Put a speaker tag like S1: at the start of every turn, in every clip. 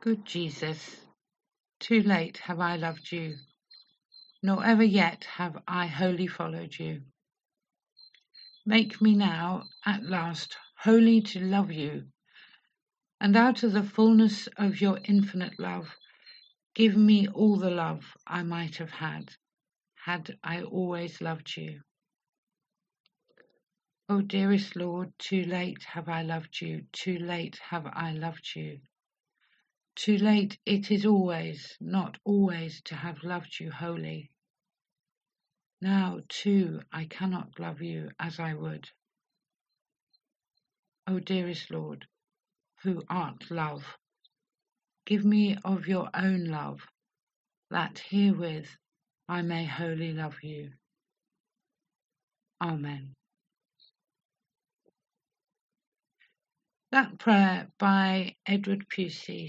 S1: Good Jesus, too late have I loved you, nor ever yet have I wholly followed you. Make me now, at last, wholly to love you, and out of the fullness of your infinite love, give me all the love I might have had I always loved you. O dearest Lord, too late have I loved you, too late have I loved you. Too late it is always, not always, to have loved you wholly. Now, too, I cannot love you as I would. O dearest Lord, who art love, give me of your own love, that herewith I may wholly love you. Amen. That prayer by Edward Pusey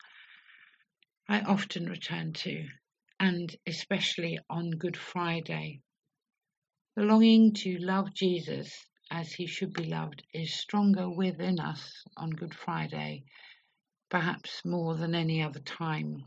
S1: I often return to, and especially on Good Friday. The longing to love Jesus as he should be loved is stronger within us on Good Friday, perhaps more than any other time.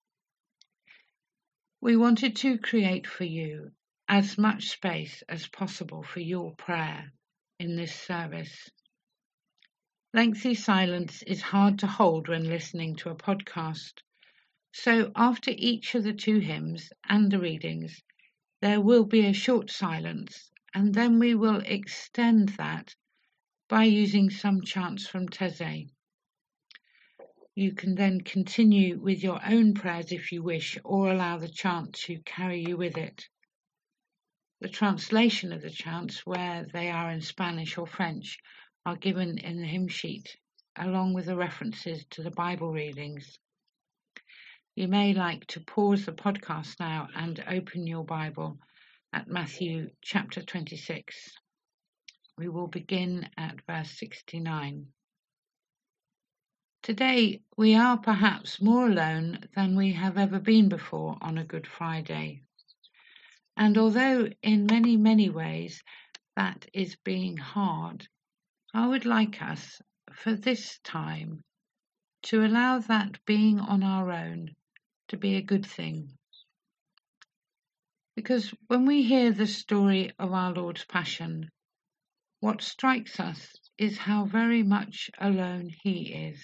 S1: We wanted to create for you as much space as possible for your prayer in this service. Lengthy silence is hard to hold when listening to a podcast. So after each of the two hymns and the readings, there will be a short silence, and then we will extend that by using some chants from Taizé. You can then continue with your own prayers if you wish, or allow the chant to carry you with it. The translation of the chants, where they are in Spanish or French, are given in the hymn sheet, along with the references to the Bible readings. You may like to pause the podcast now and open your Bible at Matthew chapter 26. We will begin at verse 69. Today we are perhaps more alone than we have ever been before on a Good Friday. And although in many, many ways that is being hard, I would like us, for this time, to allow that being on our own to be a good thing. Because when we hear the story of our Lord's Passion, what strikes us is how very much alone he is.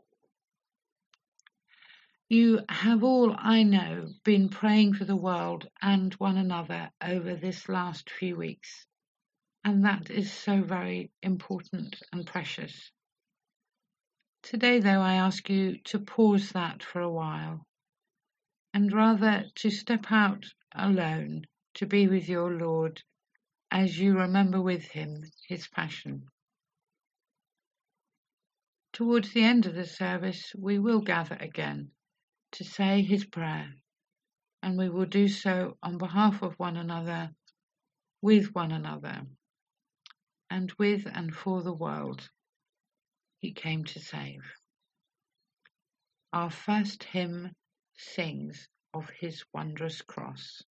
S1: You have all, I know, been praying for the world and one another over this last few weeks, and that is so very important and precious. Today, though, I ask you to pause that for a while, and rather to step out alone to be with your Lord as you remember with him his passion. Towards the end of the service, we will gather again to say his prayer, and we will do so on behalf of one another, with one another, and with and for the world he came to save. Our first hymn sings of his wondrous cross.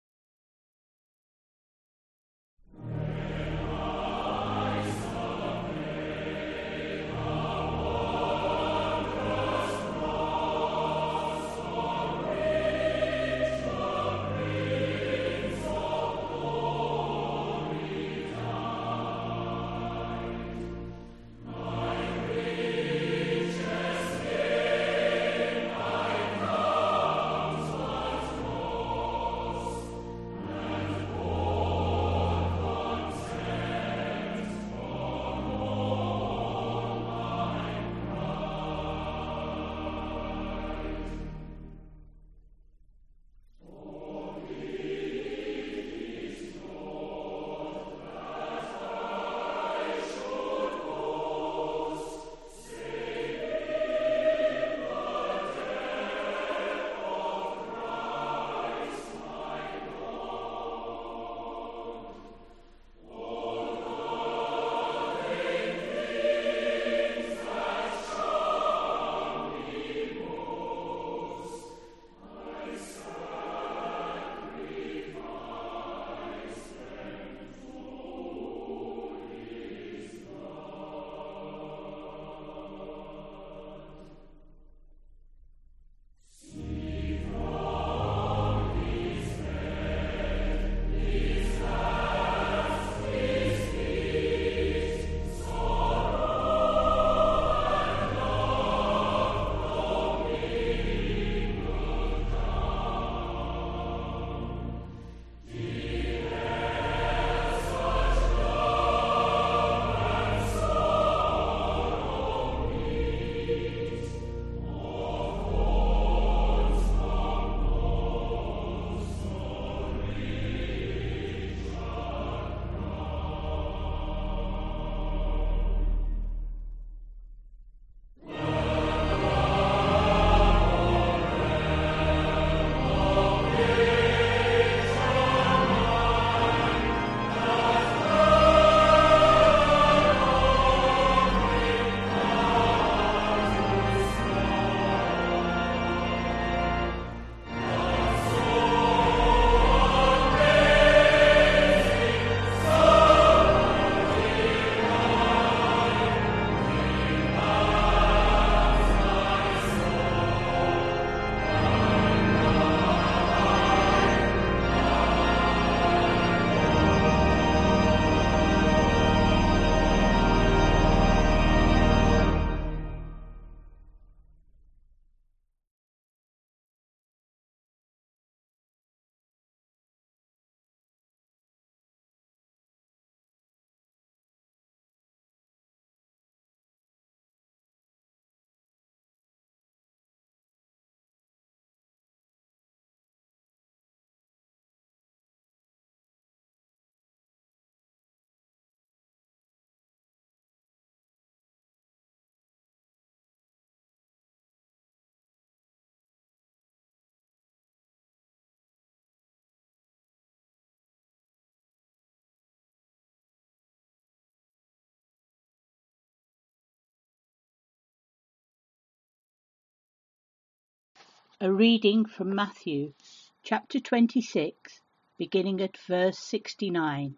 S2: A reading from Matthew, chapter 26, beginning at verse 69.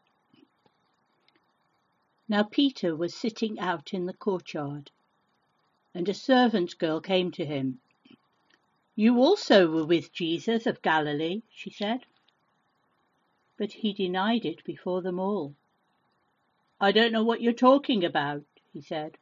S2: Now Peter was sitting out in the courtyard, and a servant girl came to him. "You also were with Jesus of Galilee," she said. But he denied it before them all. "I don't know what you're talking about," he said.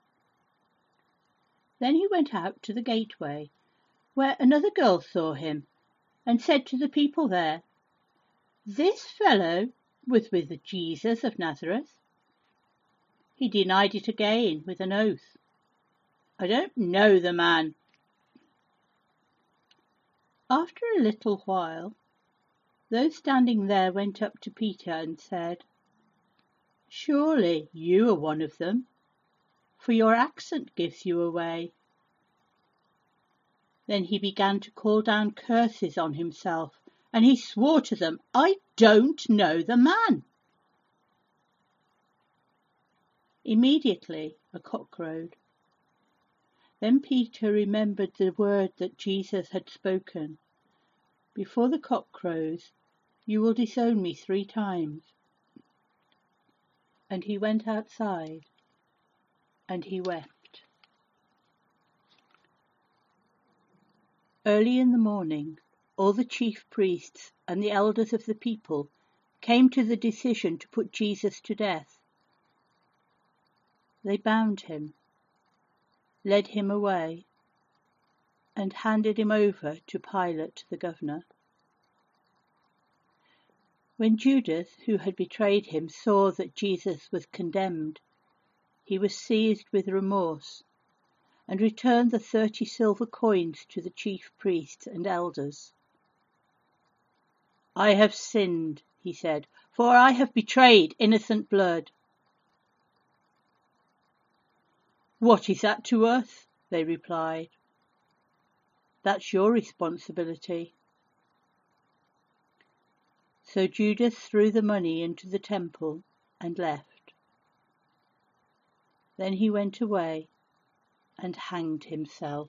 S2: Then he went out to the gateway, where another girl saw him, and said to the people there, "This fellow was with Jesus of Nazareth." He denied it again with an oath. "I don't know the man." After a little while, those standing there went up to Peter and said, "Surely you are one of them, for your accent gives you away." Then he began to call down curses on himself, and he swore to them, "I don't know the man." Immediately a cock crowed. Then Peter remembered the word that Jesus had spoken, "Before the cock crows, you will disown me 3 times." And he went outside, and he wept. Early in the morning, all the chief priests and the elders of the people came to the decision to put Jesus to death. They bound him, led him away, and handed him over to Pilate the governor. When Judas, who had betrayed him, saw that Jesus was condemned, he was seized with remorse and returned the 30 silver coins to the chief priests and elders. "I have sinned," he said, "for I have betrayed innocent blood." "What is that to us?" they replied. "That's your responsibility." So Judas threw the money into the temple and left. Then he went away and hanged himself.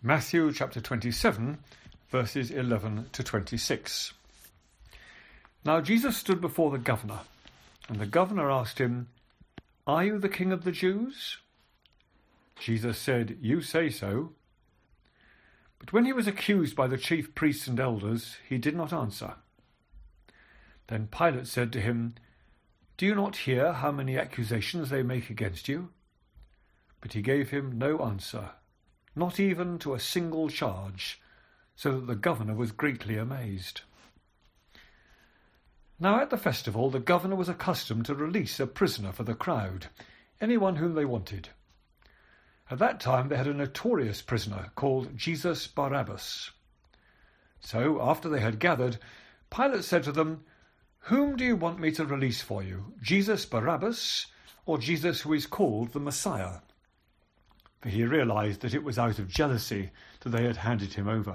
S3: Matthew chapter 27, verses 11 to 26. Now Jesus stood before the governor, and the governor asked him, "Are you the king of the Jews?" Jesus said, "You say so." But when he was accused by the chief priests and elders, he did not answer. Then Pilate said to him, "Do you not hear how many accusations they make against you?" But he gave him no answer, not even to a single charge, so that the governor was greatly amazed. Now at the festival the governor was accustomed to release a prisoner for the crowd, anyone whom they wanted. At that time they had a notorious prisoner called Jesus Barabbas. So after they had gathered, Pilate said to them, "Whom do you want me to release for you, Jesus Barabbas, or Jesus who is called the Messiah?" For he realized that it was out of jealousy that they had handed him over.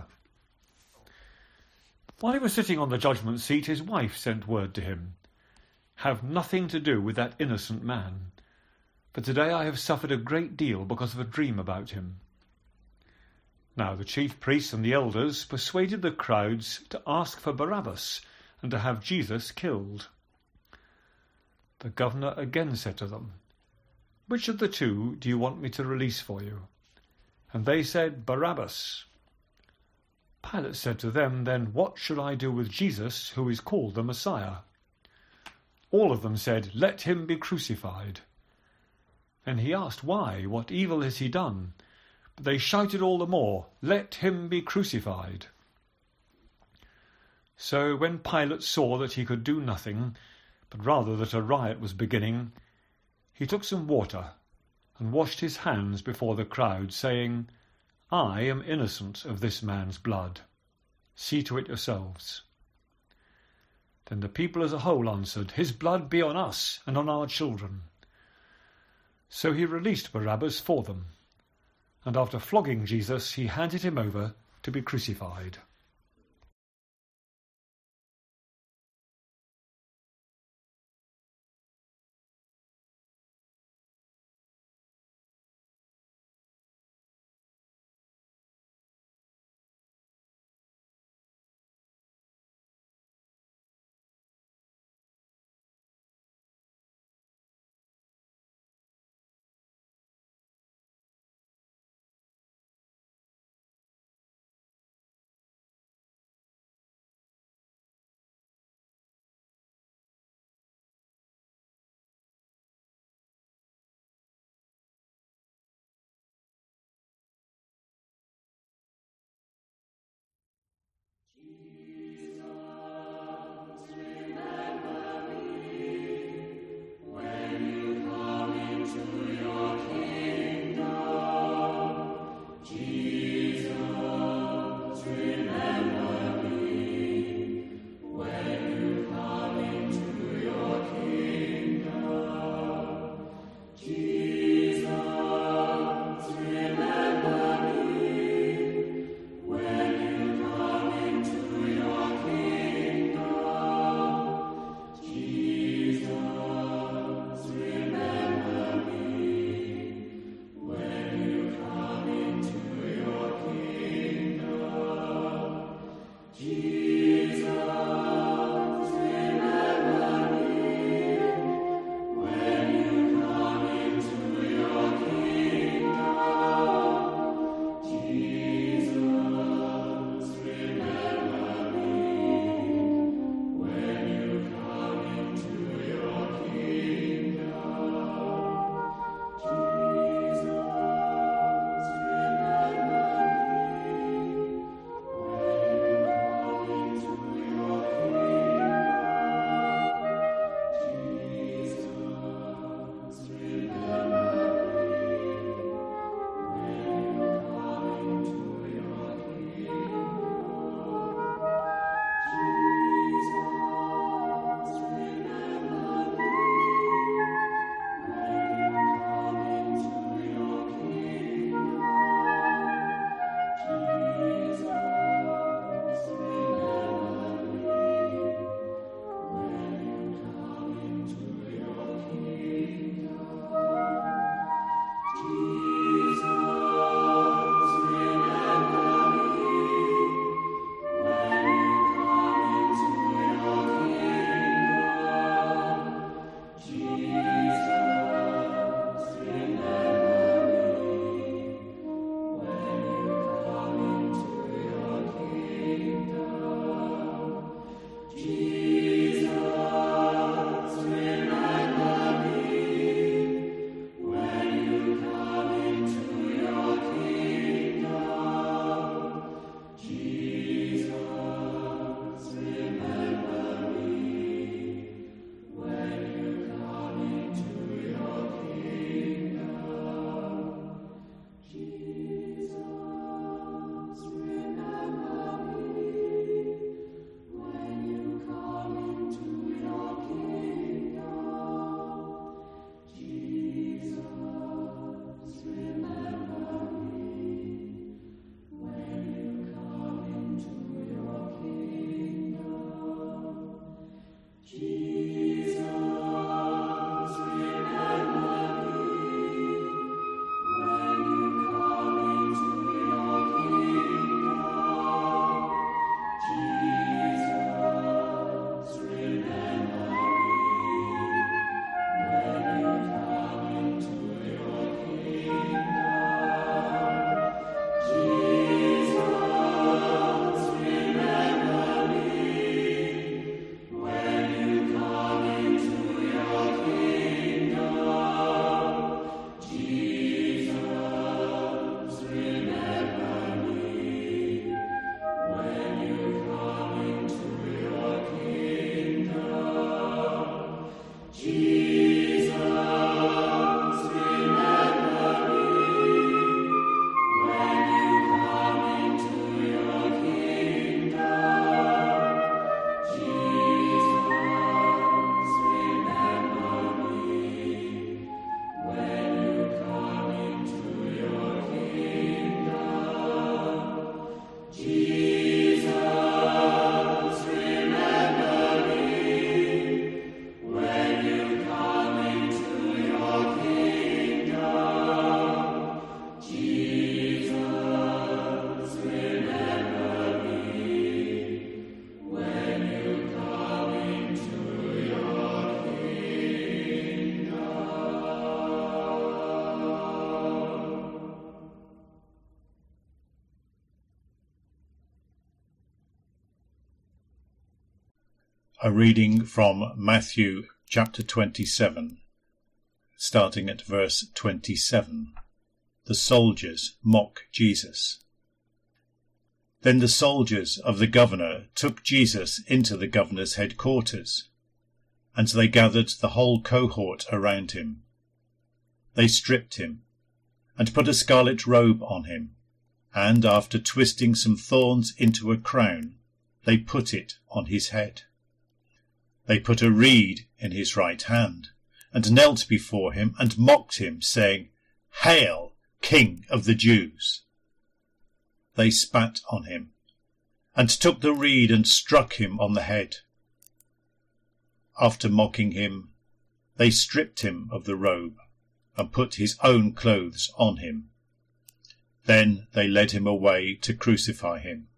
S3: While he was sitting on the judgment seat, his wife sent word to him, "Have nothing to do with that innocent man, for today I have suffered a great deal because of a dream about him." Now the chief priests and the elders persuaded the crowds to ask for Barabbas and to have Jesus killed. The governor again said to them, "Which of the two do you want me to release for you?" And they said, "Barabbas." Pilate said to them, "Then what should I do with Jesus, who is called the Messiah?" All of them said, "Let him be crucified." Then he asked, "Why? What evil has he done?" But they shouted all the more, "Let him be crucified." So when Pilate saw that he could do nothing, but rather that a riot was beginning, he took some water and washed his hands before the crowd, saying, "I am innocent of this man's blood. See to it yourselves." Then the people as a whole answered, "His blood be on us and on our children." So he released Barabbas for them, and after flogging Jesus, he handed him over to be crucified.
S4: A reading from Matthew chapter 27, starting at verse 27. The soldiers mock Jesus. Then the soldiers of the governor took Jesus into the governor's headquarters, and they gathered the whole cohort around him. They stripped him, and put a scarlet robe on him, and after twisting some thorns into a crown, they put it on his head. They put a reed in his right hand, and knelt before him, and mocked him, saying, "Hail, King of the Jews!" They spat on him, and took the reed and struck him on the head. After mocking him, they stripped him of the robe, and put his own clothes on him. Then they led him away to crucify him.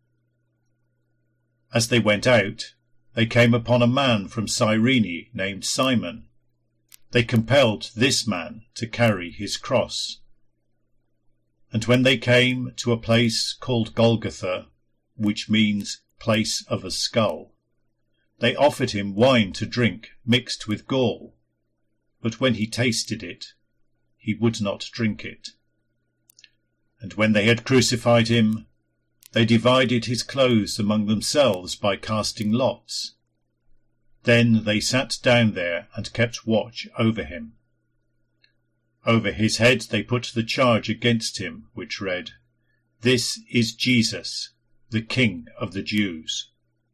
S4: As they went out, they came upon a man from Cyrene named Simon. They compelled this man to carry his cross. And when they came to a place called Golgotha, which means place of a skull, they offered him wine to drink mixed with gall. But when he tasted it, he would not drink it. And when they had crucified him, they divided his clothes among themselves by casting lots. Then they sat down there and kept watch over him. Over his head they put the charge against him, which read, "This is Jesus, the King of the Jews."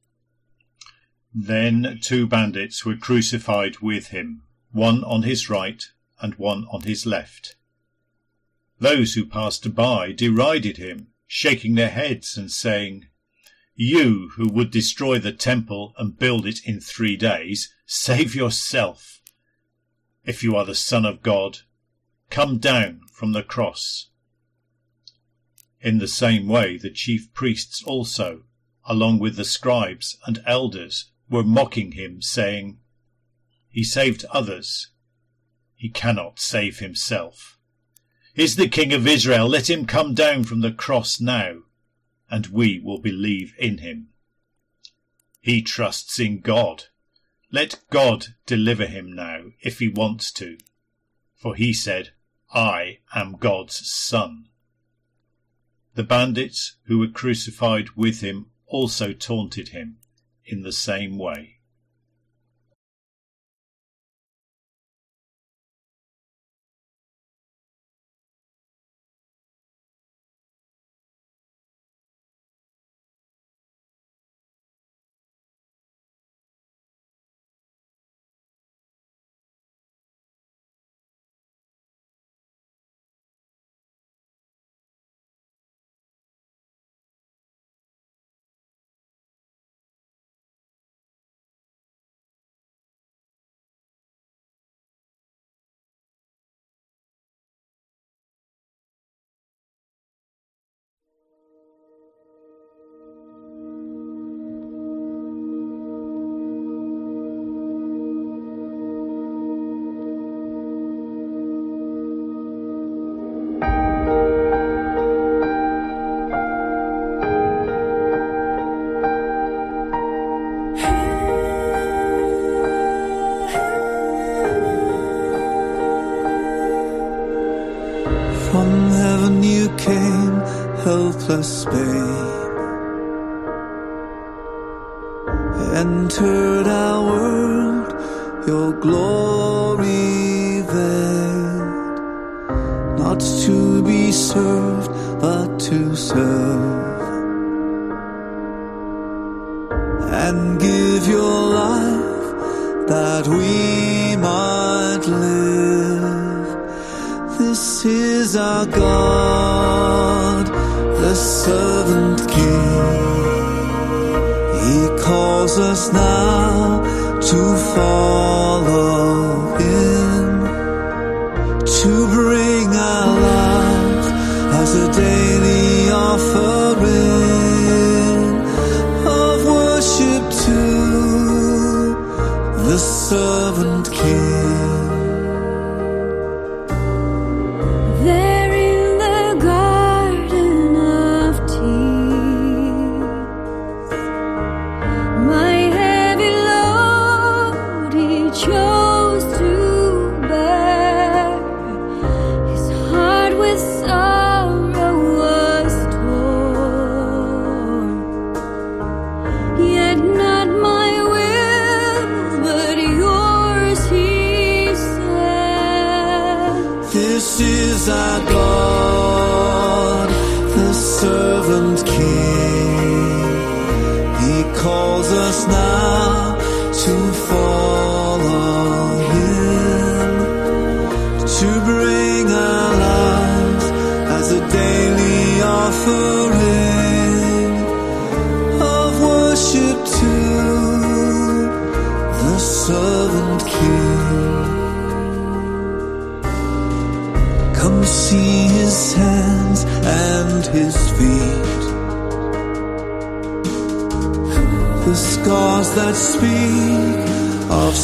S4: Then 2 bandits were crucified with him, one on his right and one on his left. Those who passed by derided him, shaking their heads and saying, "You who would destroy the temple and build it in 3 days, save yourself. If you are the Son of God, come down from the cross." In the same way the chief priests also, along with the scribes and elders, were mocking him, saying, "He saved others. He cannot save himself. Is the King of Israel? Let him come down from the cross now, and we will believe in him. He trusts in God. Let God deliver him now, if he wants to. For he said, 'I am God's son.'" The bandits who were crucified with him also taunted him in the same way.
S5: From heaven you came, helpless babe, entered our world, your glory veiled, not to be served, but to serve, and give your life that we might live. This is our God, the servant King. He calls us now to follow him, to bring our lives as a daily offering of worship to the servant King.
S6: My heavy
S5: offering of worship to the servant King. Come see his hands and his feet, the scars that speak of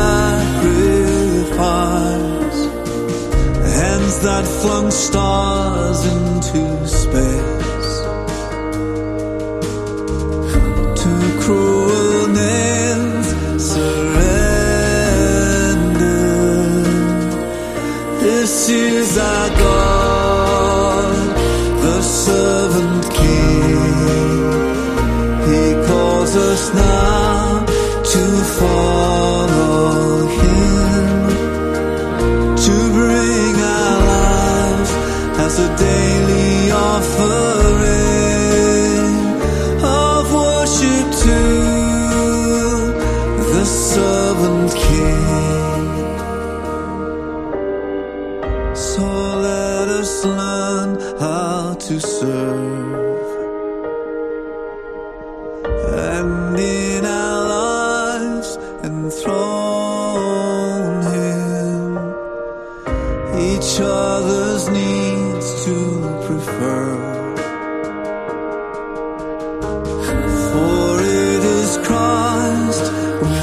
S5: sacrifice, hands that flung stars into space, to cruel nails surrender. This is our God, the servant King. He calls us now to follow him, to bring our lives as a daily offering of worship to the servant King. So let us learn how to serve, and in our lives enthrone him, each other's needs to prefer. For it is Christ we're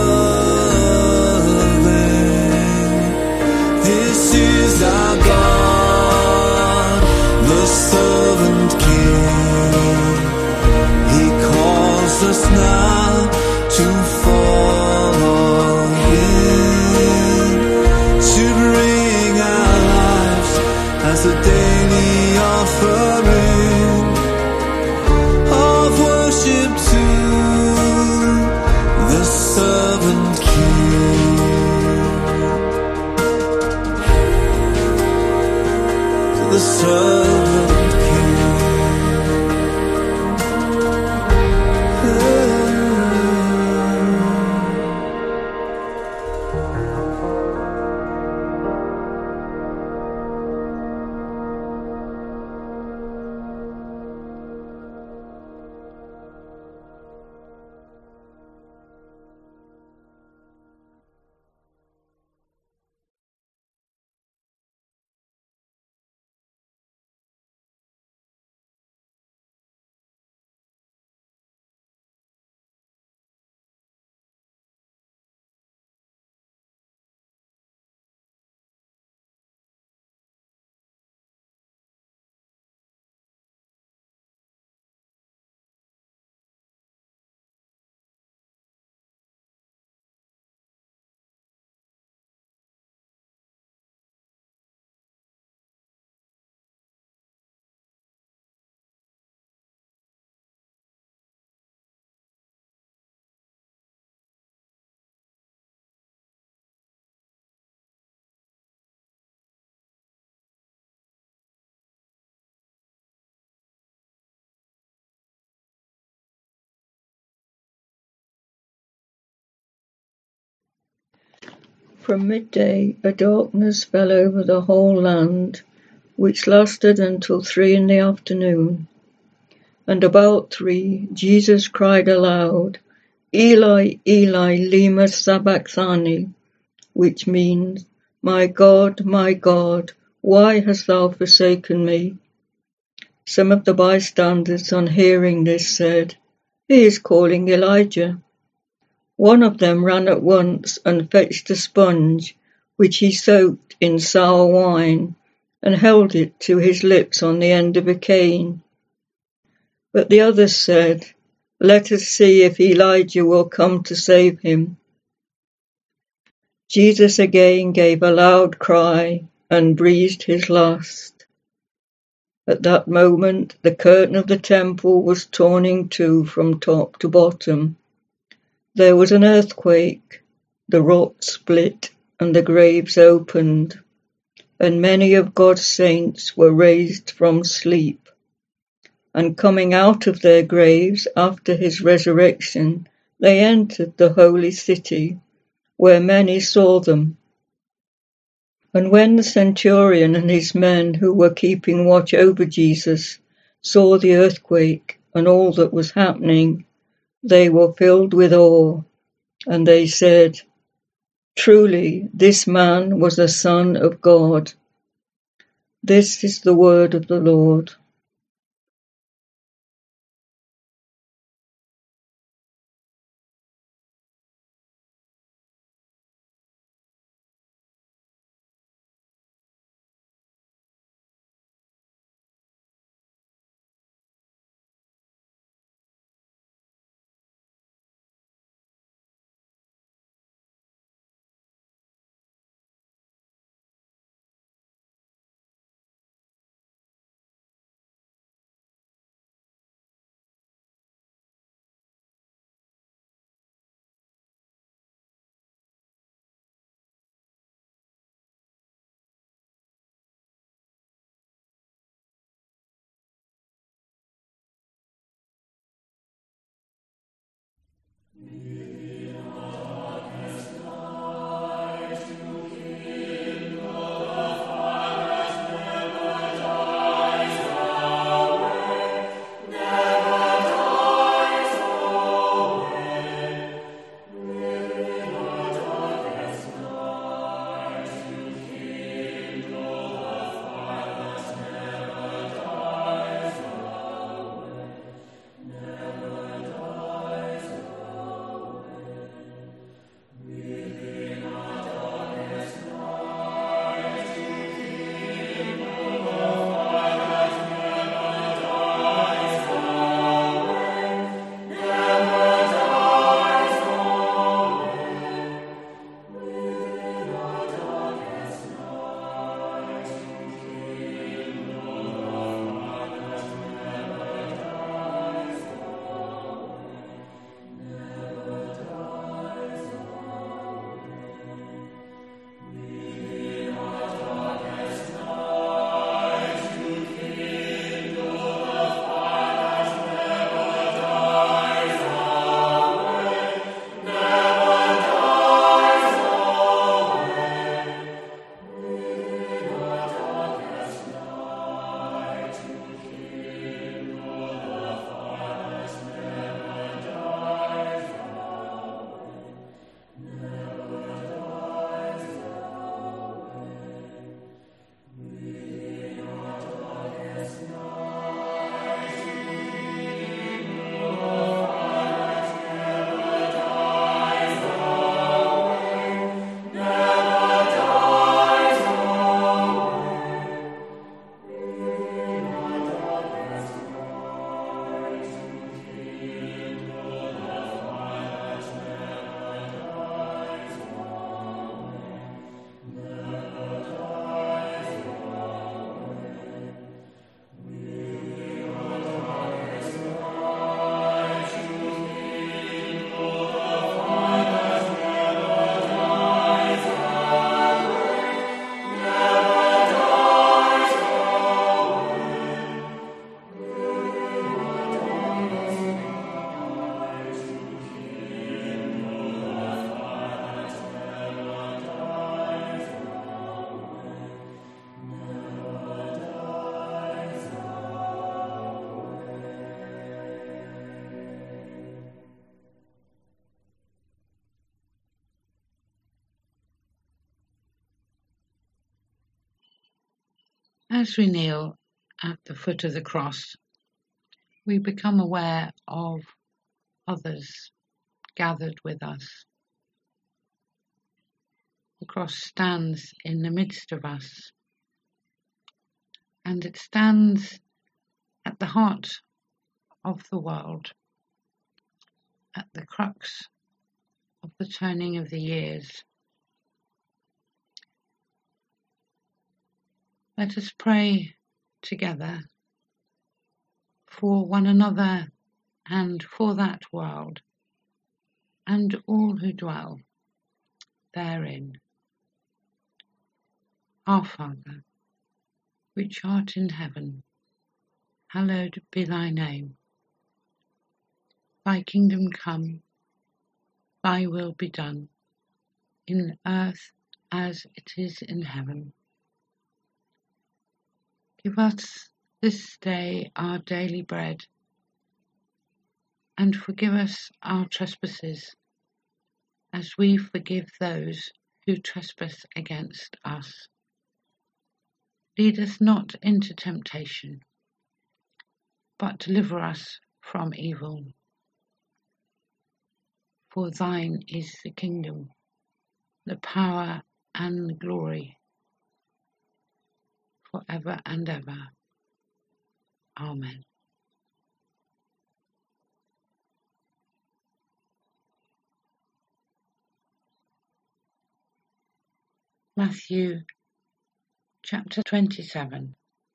S5: serving. This is our God, the servant King. He calls us now to follow him, to bring our lives as a daily offering of worship to the servant King. The servant King.
S6: From midday a darkness fell over the whole land, which lasted until 3 in the afternoon. And about 3 Jesus cried aloud, Eli, Eli, lema sabachthani, which means, my God, why hast thou forsaken me? Some of the bystanders on hearing this said, He is calling Elijah. One of them ran at once and fetched a sponge, which he soaked in sour wine, and held it to his lips on the end of a cane. But the others said, Let us see if Elijah will come to save him. Jesus again gave a loud cry and breathed his last. At that moment the curtain of the temple was torn in two from top to bottom. There was an earthquake, the rock split, and the graves opened, and many of God's saints were raised from sleep. And coming out of their graves after his resurrection, they entered the holy city, where many saw them. And when the centurion and his men who were keeping watch over Jesus saw the earthquake and all that was happening, they were filled with awe, and they said, "Truly, this man was a son of God." This is the word of the Lord.
S1: As we kneel at the foot of the cross, we become aware of others gathered with us. The cross stands in the midst of us, and it stands at the heart of the world, at the crux of the turning of the years. Let us pray together for one another and for that world and all who dwell therein. Our Father, which art in heaven, hallowed be thy name. Thy kingdom come, thy will be done, in earth as it is in heaven. Give us this day our daily bread, and forgive us our trespasses, as we forgive those who trespass against us. Lead us not into temptation, but deliver us from evil. For thine is the kingdom, the power, and the glory, forever and ever. Amen. Matthew chapter 27,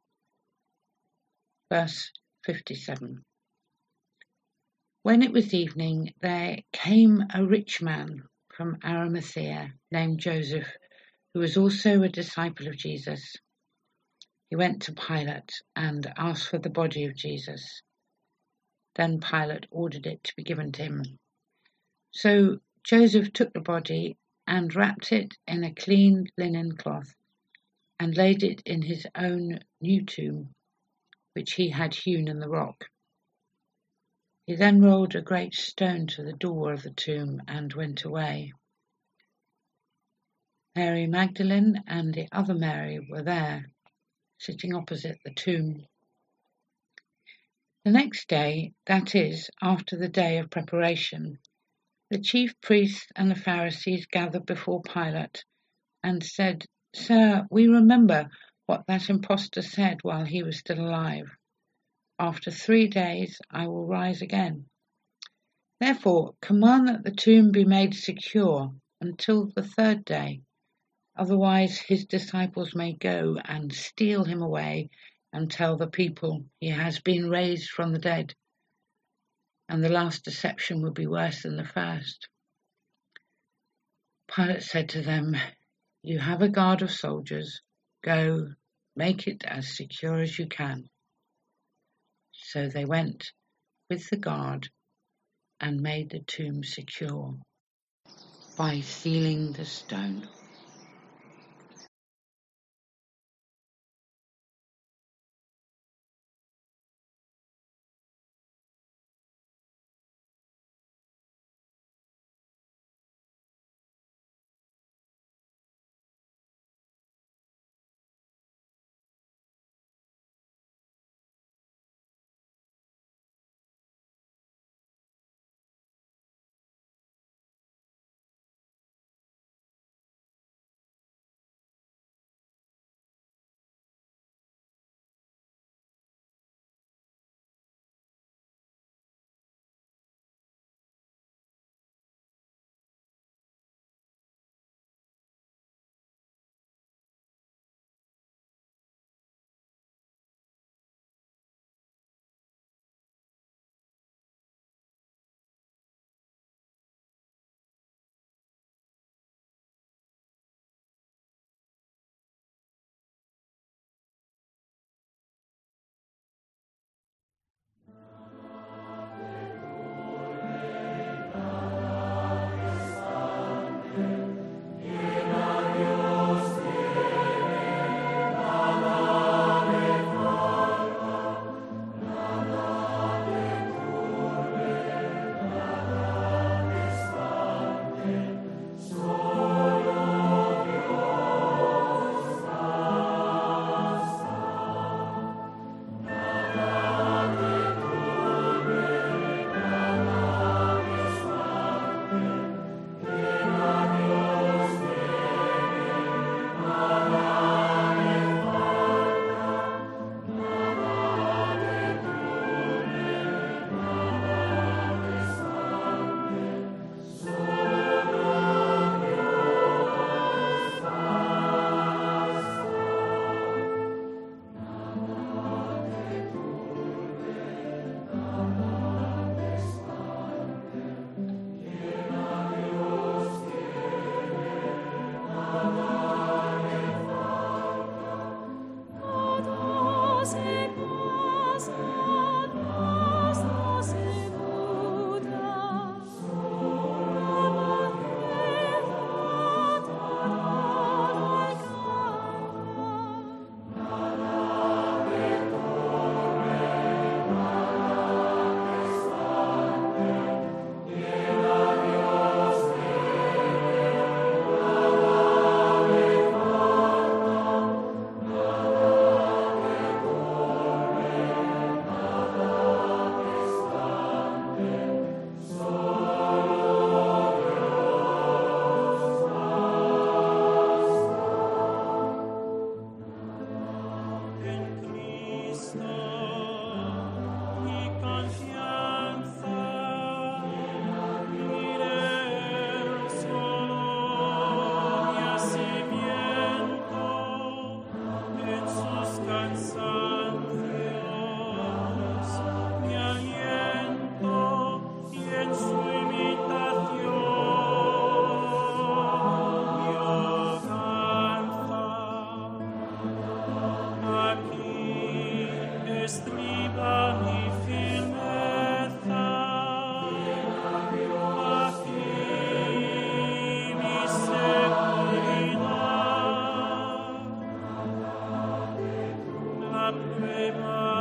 S1: verse 57. When it was evening, there came a rich man from Arimathea named Joseph, who was also a disciple of Jesus. He went to Pilate and asked for the body of Jesus. Then Pilate ordered it to be given to him. So Joseph took the body and wrapped it in a clean linen cloth and laid it in his own new tomb, which he had hewn in the rock. He then rolled a great stone to the door of the tomb and went away. Mary Magdalene and the other Mary were there, sitting opposite the tomb. The next day, that is, after the day of preparation, the chief priests and the Pharisees gathered before Pilate and said, "Sir, we remember what that impostor said while he was still alive. After 3 days I will rise again. Therefore, command that the tomb be made secure until the 3rd day. Otherwise his disciples may go and steal him away and tell the people he has been raised from the dead. And the last deception will be worse than the first." Pilate said to them, "You have a guard of soldiers. Go, make it as secure as you can." So they went with the guard and made the tomb secure by sealing the stone.
S7: Amen.